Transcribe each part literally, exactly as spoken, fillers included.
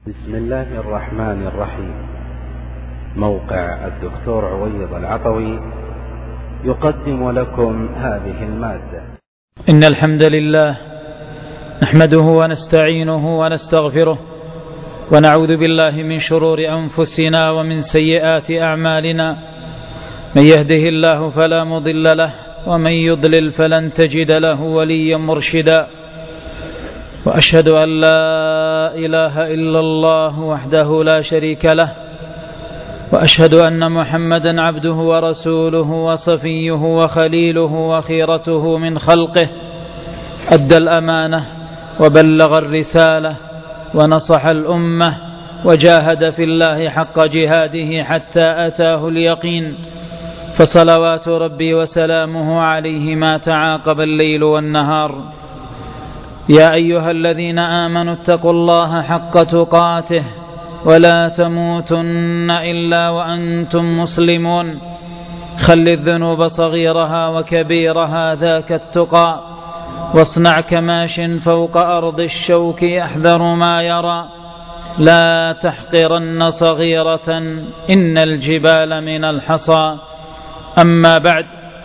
بسم الله الرحمن الرحيم. موقع الدكتور عويض العطوي يقدم لكم هذه المادة. إن الحمد لله نحمده ونستعينه ونستغفره ونعوذ بالله من شرور أنفسنا ومن سيئات أعمالنا، من يهده الله فلا مضل له ومن يضلل فلن تجد له وليا مرشدا، وأشهد أن لا إله إلا الله وحده لا شريك له، وأشهد أن محمدا عبده ورسوله وصفيه وخليله وخيرته من خلقه، أدى الأمانة وبلغ الرسالة ونصح الأمة وجاهد في الله حق جهاده حتى أتاه اليقين، فصلوات ربي وسلامه عليه ما تعاقب الليل والنهار. يا أيها الذين آمنوا اتقوا الله حق تقاته ولا تموتن إلا وأنتم مسلمون. خل الذنوب صغيرها وكبيرها ذاك التقى، واصنع كماش فوق أرض الشوك يحذر ما يرى، لا تحقرن صغيرة إن الجبال من الحصى. أما بعد،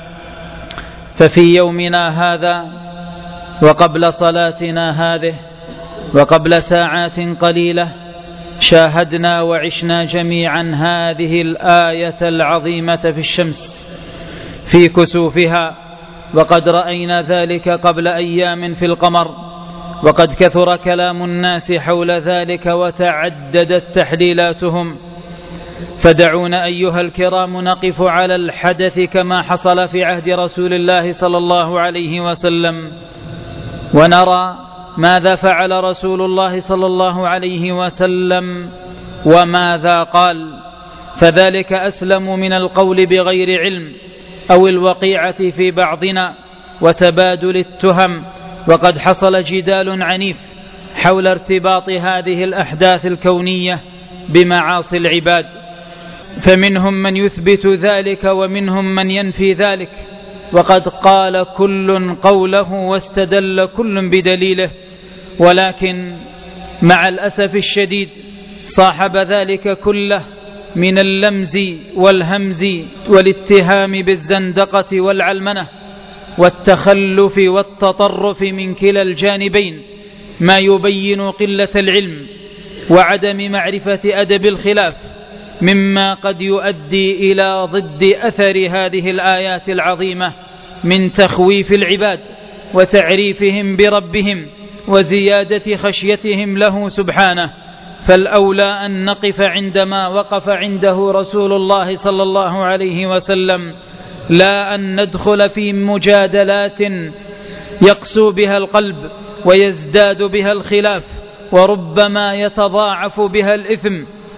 ففي يومنا هذا وقبل صلاتنا هذه وقبل ساعات قليلة شاهدنا وعشنا جميعا هذه الآية العظيمة في الشمس في كسوفها، وقد رأينا ذلك قبل أيام في القمر، وقد كثر كلام الناس حول ذلك وتعددت تحليلاتهم. فدعونا أيها الكرام نقف على الحدث كما حصل في عهد رسول الله صلى الله عليه وسلم، ونرى ماذا فعل رسول الله صلى الله عليه وسلم وماذا قال، فذلك أسلم من القول بغير علم أو الوقيعة في بعضنا وتبادل التهم. وقد حصل جدال عنيف حول ارتباط هذه الأحداث الكونية بمعاصي العباد، فمنهم من يثبت ذلك ومنهم من ينفي ذلك، وقد قال كل قوله واستدل كل بدليله، ولكن مع الأسف الشديد صاحب ذلك كله من اللمز والهمز والاتهام بالزندقة والعلمنة والتخلف والتطرف من كلا الجانبين، ما يبين قلة العلم وعدم معرفة أدب الخلاف، مما قد يؤدي إلى ضد أثر هذه الآيات العظيمة من تخويف العباد وتعريفهم بربهم وزيادة خشيتهم له سبحانه. فالأولى أن نقف عندما وقف عنده رسول الله صلى الله عليه وسلم، لا أن ندخل في مجادلات يقسو بها القلب ويزداد بها الخلاف وربما يتضاعف بها الإثم،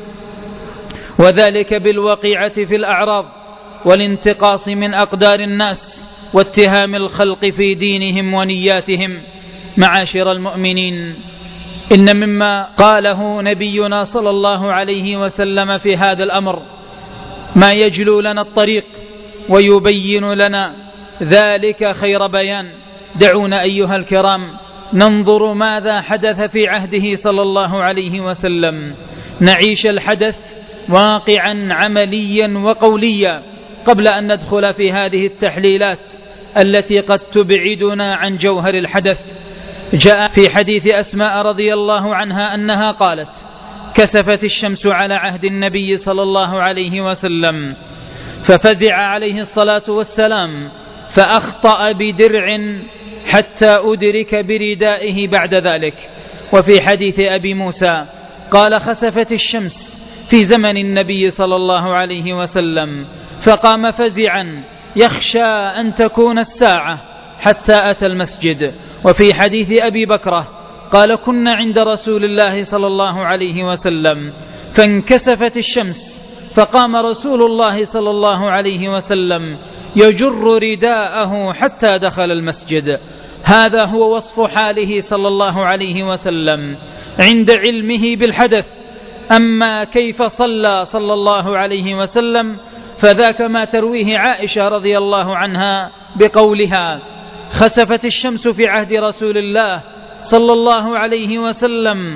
وذلك بالوقيعة في الأعراض والانتقاص من أقدار الناس واتهام الخلق في دينهم ونياتهم. معاشر المؤمنين، إن مما قاله نبينا صلى الله عليه وسلم في هذا الأمر ما يجلو لنا الطريق ويبين لنا ذلك خير بيان. دعونا أيها الكرام ننظر ماذا حدث في عهده صلى الله عليه وسلم، نعيش الحدث واقعا عمليا وقوليا قبل أن ندخل في هذه التحليلات التي قد تبعدنا عن جوهر الحدث. جاء في حديث أسماء رضي الله عنها أنها قالت: كسفت الشمس على عهد النبي صلى الله عليه وسلم، ففزع عليه الصلاة والسلام فأخطأ بدرع حتى أدرك بردائه بعد ذلك. وفي حديث أبي موسى قال: خسفت الشمس في زمن النبي صلى الله عليه وسلم فقام فزعا يخشى أن تكون الساعة حتى أتى المسجد. وفي حديث أبي بكرة قال: كنا عند رسول الله صلى الله عليه وسلم فانكسفت الشمس فقام رسول الله صلى الله عليه وسلم يجر رداءه حتى دخل المسجد. هذا هو وصف حاله صلى الله عليه وسلم عند علمه بالحدث. أما كيف صلى صلى الله عليه وسلم فذاك ما ترويه عائشة رضي الله عنها بقولها: خسفت الشمس في عهد رسول الله صلى الله عليه وسلم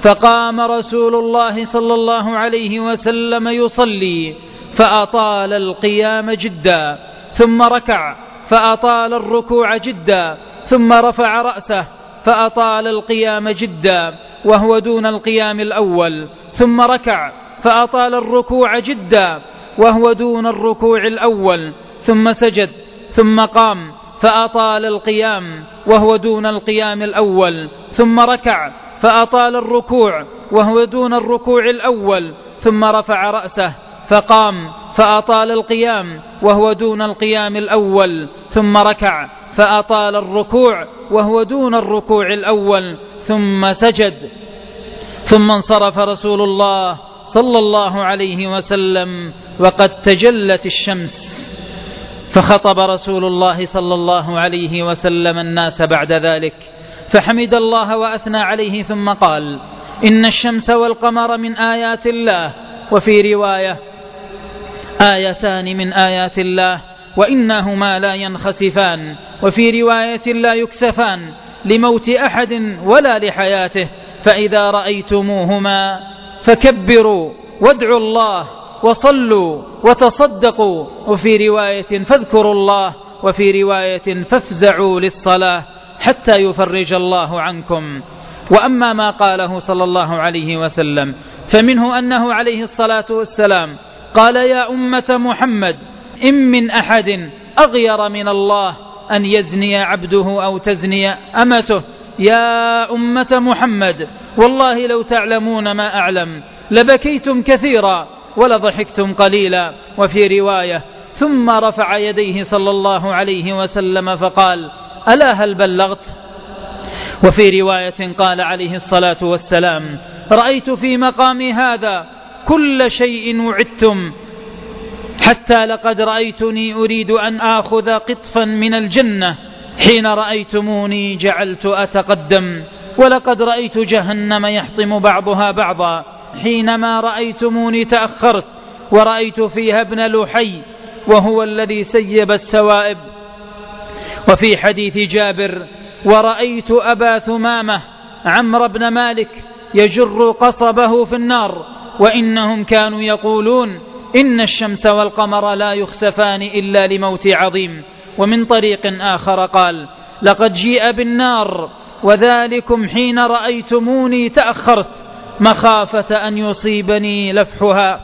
فقام رسول الله صلى الله عليه وسلم يصلي فأطال القيام جدا، ثم ركع فأطال الركوع جدا، ثم رفع رأسه فأطال القيام جدا وهو دون القيام الأول، ثم ركع فأطال الركوع جدا وهو دون الركوع الأول، ثم سجد، ثم قام فأطال القيام وهو دون القيام الأول، ثم ركع فأطال الركوع وهو دون الركوع الأول، ثم رفع رأسه فقام فأطال القيام وهو دون القيام الأول، ثم ركع فأطال الركوع وهو دون الركوع الأول، ثم سجد. ثم انصرف رسول الله صلى الله عليه وسلم وقد تجلت الشمس، فخطب رسول الله صلى الله عليه وسلم الناس بعد ذلك فحمد الله وأثنى عليه، ثم قال: إن الشمس والقمر من آيات الله، وفي رواية: آيتان من آيات الله وإنهما لا ينخسفان، وفي رواية: لا يكسفان لموت أحد ولا لحياته، فإذا رأيتموهما فكبروا وادعوا الله وصلوا وتصدقوا، وفي رواية: فاذكروا الله، وفي رواية: فافزعوا للصلاة حتى يفرج الله عنكم. وأما ما قاله صلى الله عليه وسلم فمنه أنه عليه الصلاة والسلام قال: يا أمة محمد، إن من أحد أغير من الله أن يزني عبده أو تزني أمته. يا أمة محمد، والله لو تعلمون ما أعلم لبكيتم كثيرا ولضحكتم قليلا. وفي رواية: ثم رفع يديه صلى الله عليه وسلم فقال: ألا هل بلغت؟ وفي رواية قال عليه الصلاة والسلام: رأيت في مقامي هذا كل شيء وعدتم، حتى لقد رأيتني أريد أن آخذ قطفا من الجنة حين رأيتموني جعلت أتقدم، ولقد رأيت جهنم يحطم بعضها بعضا حينما رأيتموني تأخرت، ورأيت فيها ابن لحي وهو الذي سيب السوائب. وفي حديث جابر: ورأيت أبا ثمامة عمرو بن مالك يجر قصبه في النار، وإنهم كانوا يقولون: إن الشمس والقمر لا يخسفان إلا لموت عظيم. ومن طريق آخر قال: لقد جيء بالنار وذلكم حين رأيتموني تأخرت مخافة أن يصيبني لفحها.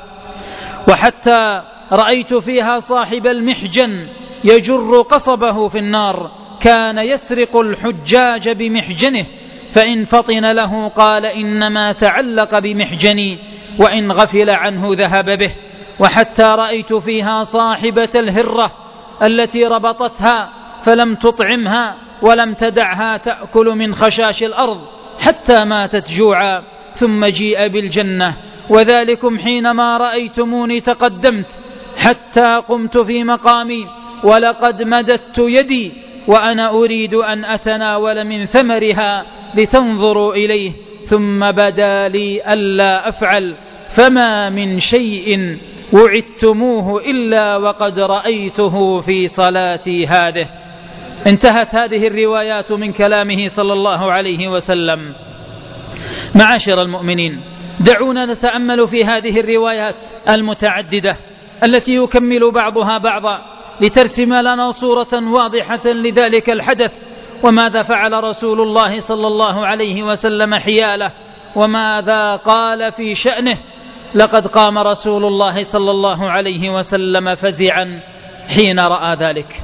وحتى رأيت فيها صاحب المحجن يجر قصبه في النار، كان يسرق الحجاج بمحجنه، فإن فطن له قال: إنما تعلق بمحجني، وإن غفل عنه ذهب به. وحتى رأيت فيها صاحبة الهرة التي ربطتها فلم تطعمها ولم تدعها تأكل من خشاش الأرض حتى ماتت جوعا، ثم جيء بالجنة وذلكم حينما رأيتموني تقدمت حتى قمت في مقامي، ولقد مددت يدي وأنا أريد أن أتناول من ثمرها لتنظروا إليه، ثم بدا لي ألا أفعل، فما من شيء وعدتموه إلا وقد رأيته في صلاتي هذه. انتهت هذه الروايات من كلامه صلى الله عليه وسلم. معاشر المؤمنين، دعونا نتأمل في هذه الروايات المتعددة التي يكمل بعضها بعضا لترسم لنا صورة واضحة لذلك الحدث، وماذا فعل رسول الله صلى الله عليه وسلم حياله، وماذا قال في شأنه. لقد قام رسول الله صلى الله عليه وسلم فزعا حين رأى ذلك،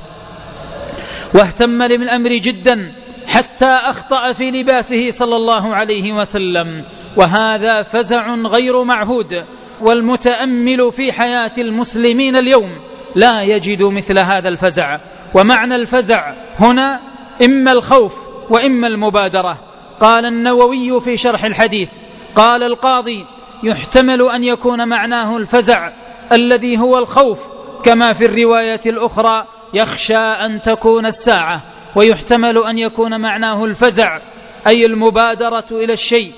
واهتم بالأمر جدا حتى أخطأ في لباسه صلى الله عليه وسلم، وهذا فزع غير معهود، والمتأمل في حياة المسلمين اليوم لا يجد مثل هذا الفزع. ومعنى الفزع هنا إما الخوف وإما المبادرة. قال النووي في شرح الحديث، قال القاضي: يحتمل أن يكون معناه الفزع الذي هو الخوف، كما في الرواية الأخرى: يخشى أن تكون الساعة. ويحتمل أن يكون معناه الفزع أي المبادرة إلى الشيء.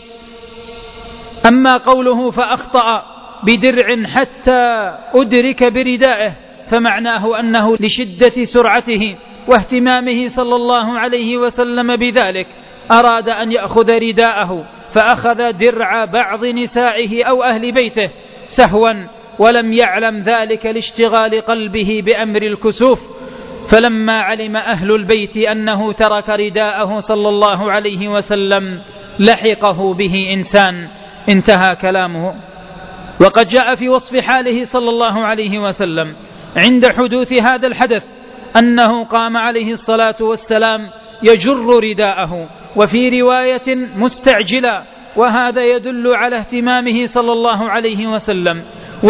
أما قوله فأخطأ بدرع حتى أدرك بردائه فمعناه أنه لشدة سرعته واهتمامه صلى الله عليه وسلم بذلك أراد أن يأخذ رداءه فأخذ درع بعض نسائه أو أهل بيته سهوا ولم يعلم ذلك لاشتغال قلبه بأمر الكسوف، فلما علم أهل البيت أنه ترك رداءه صلى الله عليه وسلم لحقه به إنسان. انتهى كلامه. وقد جاء في وصف حاله صلى الله عليه وسلم عند حدوث هذا الحدث أنه قام عليه الصلاة والسلام يجر رداءه، وفي رواية مستعجلا، وهذا يدل على اهتمامه صلى الله عليه وسلم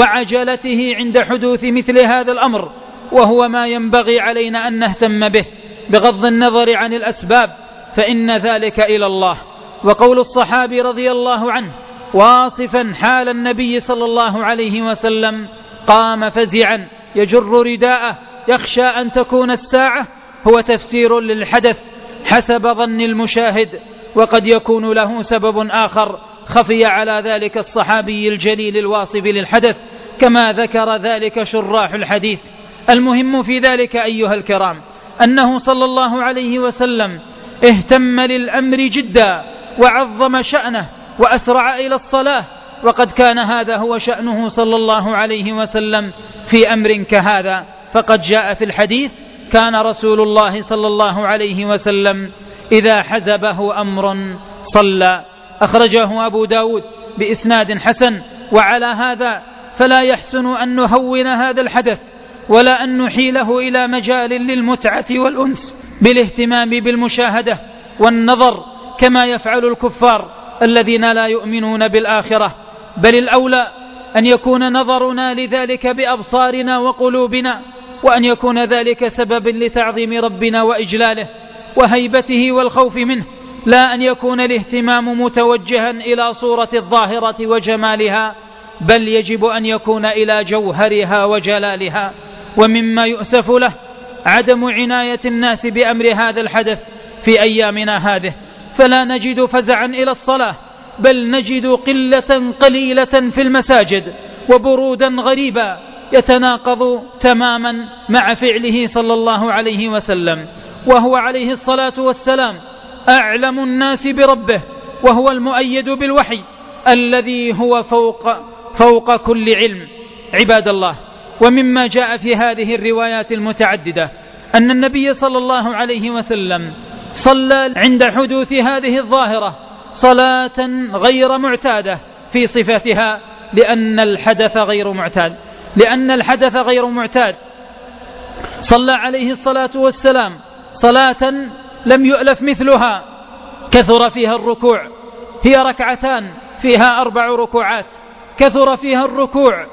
وعجلته عند حدوث مثل هذا الأمر، وهو ما ينبغي علينا أن نهتم به بغض النظر عن الأسباب، فإن ذلك إلى الله. وقول الصحابي رضي الله عنه واصفا حال النبي صلى الله عليه وسلم: قام فزعا يجر رداءه يخشى أن تكون الساعة، هو تفسير للحدث حسب ظن المشاهد، وقد يكون له سبب آخر خفي على ذلك الصحابي الجليل الواصف للحدث، كما ذكر ذلك شراح الحديث. المهم في ذلك أيها الكرام أنه صلى الله عليه وسلم اهتم للأمر جدا وعظم شأنه وأسرع إلى الصلاة، وقد كان هذا هو شأنه صلى الله عليه وسلم في أمر كهذا. فقد جاء في الحديث: كان رسول الله صلى الله عليه وسلم إذا حزبه أمر صلى. أخرجه أبو داود بإسناد حسن. وعلى هذا فلا يحسن أن نهون هذا الحدث ولا أن نحيله إلى مجال للمتعة والأنس بالاهتمام بالمشاهدة والنظر كما يفعل الكفار الذين لا يؤمنون بالآخرة، بل الأولى أن يكون نظرنا لذلك بأبصارنا وقلوبنا، وأن يكون ذلك سبب لتعظيم ربنا وإجلاله وهيبته والخوف منه، لا أن يكون الاهتمام متوجها إلى صورة الظاهرة وجمالها، بل يجب أن يكون إلى جوهرها وجلالها. ومما يؤسف له عدم عناية الناس بأمر هذا الحدث في أيامنا هذه، فلا نجد فزعا إلى الصلاة، بل نجد قلة قليلة في المساجد وبرودا غريبا يتناقض تماما مع فعله صلى الله عليه وسلم، وهو عليه الصلاة والسلام أعلم الناس بربه، وهو المؤيد بالوحي الذي هو فوق, فوق كل علم. عباد الله، ومما جاء في هذه الروايات المتعددة أن النبي صلى الله عليه وسلم صلى عند حدوث هذه الظاهرة صلاة غير معتادة في صفتها، لأن الحدث غير معتاد لأن الحدث غير معتاد صلى عليه الصلاة والسلام صلاة لم يؤلف مثلها، كثر فيها الركوع، هي ركعتان فيها أربع ركوعات، كثر فيها الركوع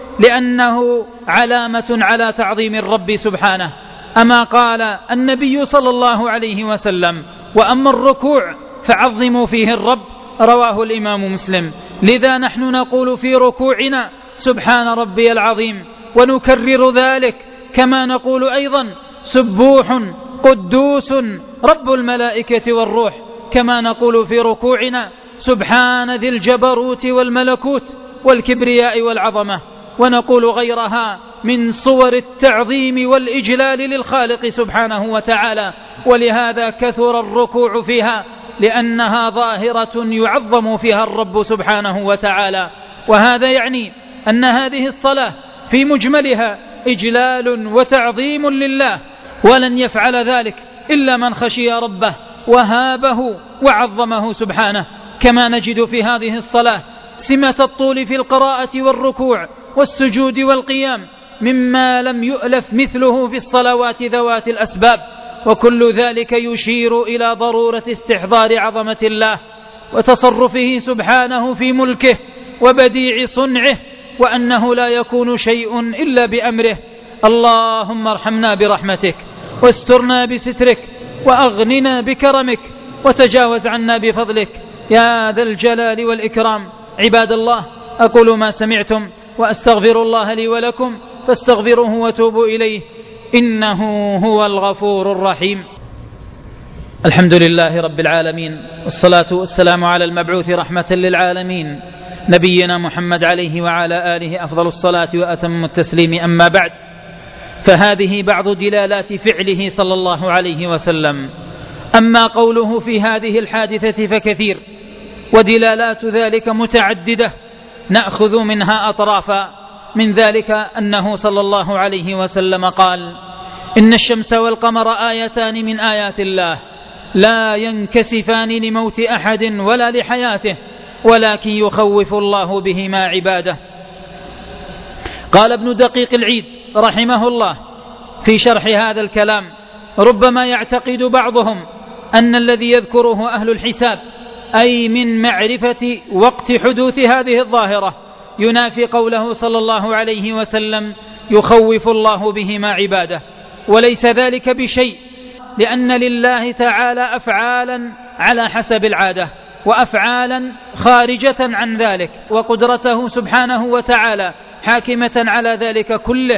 لأنه علامة على تعظيم الرب سبحانه. أما قال النبي صلى الله عليه وسلم: وأما الركوع فعظموا فيه الرب، رواه الإمام مسلم. لذا نحن نقول في ركوعنا: سبحان ربي العظيم، ونكرر ذلك، كما نقول أيضا: سبوح قدوس رب الملائكة والروح، كما نقول في ركوعنا: سبحان ذي الجبروت والملكوت والكبرياء والعظمة، ونقول غيرها من صور التعظيم والإجلال للخالق سبحانه وتعالى. ولهذا كثر الركوع فيها، لأنها ظاهرة يعظم فيها الرب سبحانه وتعالى. وهذا يعني أن هذه الصلاة في مجملها إجلال وتعظيم لله، ولن يفعل ذلك إلا من خشي ربه وهابه وعظمه سبحانه. كما نجد في هذه الصلاة سمة الطول في القراءة والركوع والسجود والقيام، مما لم يؤلف مثله في الصلوات ذوات الأسباب، وكل ذلك يشير إلى ضرورة استحضار عظمة الله وتصرفه سبحانه في ملكه وبديع صنعه، وأنه لا يكون شيء إلا بأمره. اللهم ارحمنا برحمتك، واسترنا بسترك، وأغننا بكرمك، وتجاوز عنا بفضلك يا ذا الجلال والإكرام. عباد الله، أقول ما سمعتم وأستغفر الله لي ولكم، فاستغفروه وتوبوا إليه، إنه هو الغفور الرحيم. الحمد لله رب العالمين، والصلاة والسلام على المبعوث رحمة للعالمين، نبينا محمد عليه وعلى آله أفضل الصلاة وأتم التسليم. أما بعد، فهذه بعض دلالات فعله صلى الله عليه وسلم. أما قوله في هذه الحادثة فكثير، ودلالات ذلك متعددة نأخذ منها أطرافا. من ذلك أنه صلى الله عليه وسلم قال: إن الشمس والقمر آيتان من آيات الله لا ينكسفان لموت أحد ولا لحياته ولكن يخوف الله بهما عباده. قال ابن دقيق العيد رحمه الله في شرح هذا الكلام: ربما يعتقد بعضهم أن الذي يذكره أهل الحساب أي من معرفة وقت حدوث هذه الظاهرة ينافي قوله صلى الله عليه وسلم: يخوف الله بهما عباده، وليس ذلك بشيء، لأن لله تعالى أفعالا على حسب العادة وأفعالا خارجة عن ذلك، وقدرته سبحانه وتعالى حاكمة على ذلك كله،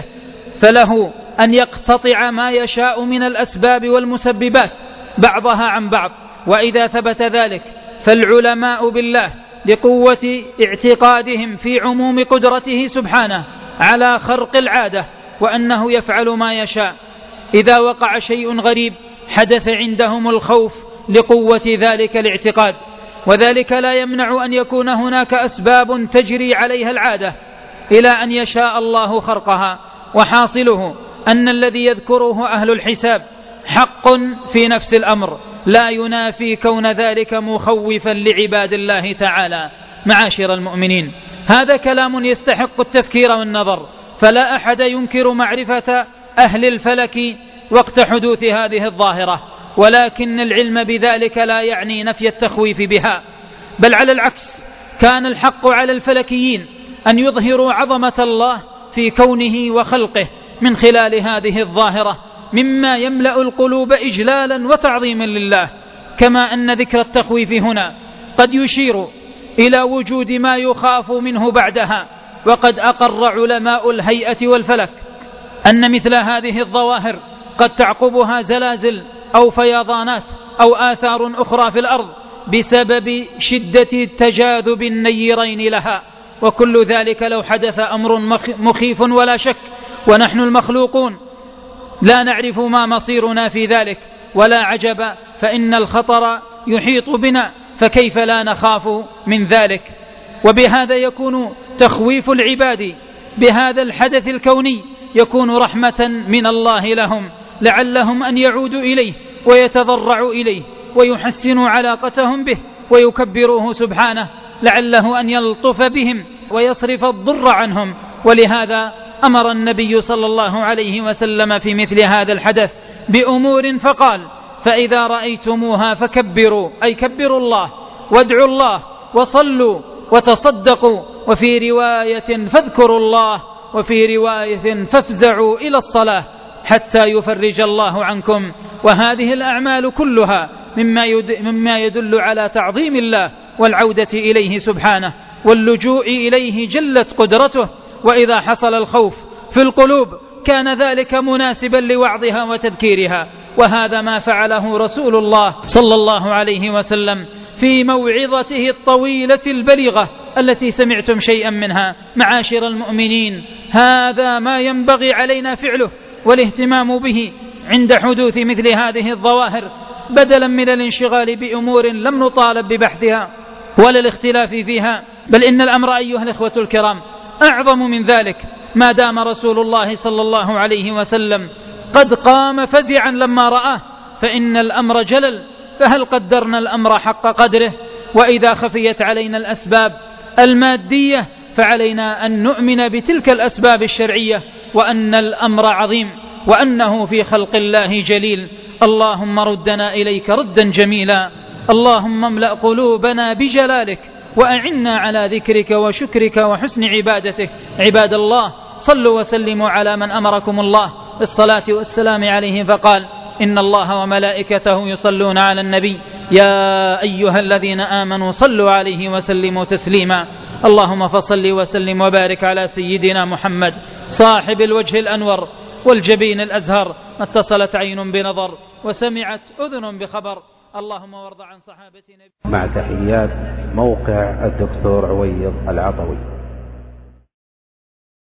فله أن يقتطع ما يشاء من الأسباب والمسببات بعضها عن بعض. وإذا ثبت ذلك فالعلماء بالله لقوة اعتقادهم في عموم قدرته سبحانه على خرق العادة وأنه يفعل ما يشاء، إذا وقع شيء غريب حدث عندهم الخوف لقوة ذلك الاعتقاد، وذلك لا يمنع أن يكون هناك أسباب تجري عليها العادة إلى أن يشاء الله خرقها. وحاصله أن الذي يذكره أهل الحساب حق في نفس الأمر، لا ينافي كون ذلك مخوفا لعباد الله تعالى. معاشر المؤمنين، هذا كلام يستحق التفكير والنظر، فلا أحد ينكر معرفة أهل الفلك وقت حدوث هذه الظاهرة، ولكن العلم بذلك لا يعني نفي التخويف بها، بل على العكس، كان الحق على الفلكيين أن يظهروا عظمة الله في كونه وخلقه من خلال هذه الظاهرة مما يملأ القلوب إجلالا وتعظيما لله. كما أن ذكر التخويف هنا قد يشير إلى وجود ما يخاف منه بعدها. وقد أقر علماء الهيئة والفلك أن مثل هذه الظواهر قد تعقبها زلازل أو فيضانات أو آثار أخرى في الأرض بسبب شدة تجاذب النيرين لها، وكل ذلك لو حدث أمر مخيف ولا شك، ونحن المخلوقون لا نعرف ما مصيرنا في ذلك، ولا عجب فإن الخطر يحيط بنا، فكيف لا نخاف من ذلك؟ وبهذا يكون تخويف العباد بهذا الحدث الكوني يكون رحمة من الله لهم، لعلهم أن يعودوا إليه ويتضرعوا إليه ويحسنوا علاقتهم به ويكبروه سبحانه، لعله أن يلطف بهم ويصرف الضر عنهم. ولهذا أمر النبي صلى الله عليه وسلم في مثل هذا الحدث بأمور فقال: فإذا رأيتموها فكبروا، أي كبروا الله وادعوا الله وصلوا وتصدقوا، وفي رواية فاذكروا الله، وفي رواية فافزعوا إلى الصلاة حتى يفرج الله عنكم. وهذه الأعمال كلها مما يدل على تعظيم الله والعودة إليه سبحانه واللجوء إليه جلت قدرته. وإذا حصل الخوف في القلوب كان ذلك مناسبا لوعظها وتذكيرها، وهذا ما فعله رسول الله صلى الله عليه وسلم في موعظته الطويلة البليغة التي سمعتم شيئا منها. معاشر المؤمنين، هذا ما ينبغي علينا فعله والاهتمام به عند حدوث مثل هذه الظواهر، بدلا من الانشغال بأمور لم نطالب ببحثها ولا الاختلاف فيها. بل إن الأمر أيها الإخوة الكرام أعظم من ذلك، ما دام رسول الله صلى الله عليه وسلم قد قام فزعا لما رآه، فإن الأمر جلل، فهل قدرنا الأمر حق قدره؟ وإذا خفيت علينا الأسباب المادية فعلينا أن نؤمن بتلك الأسباب الشرعية، وأن الأمر عظيم، وأنه في خلق الله جليل. اللهم ردنا إليك ردا جميلا، اللهم املأ قلوبنا بجلالك، وأعنا على ذكرك وشكرك وحسن عبادتك. عباد الله، صلوا وسلموا على من أمركم الله بالصلاة والسلام عليه فقال: إن الله وملائكته يصلون على النبي يا أيها الذين آمنوا صلوا عليه وسلموا تسليما. اللهم فصل وسلم وبارك على سيدنا محمد صاحب الوجه الأنور والجبين الأزهر، ما اتصلت عين بنظر وسمعت أذن بخبر. اللهم وارض عن صحابتنا. مع تحيات موقع الدكتور عويض العطوي.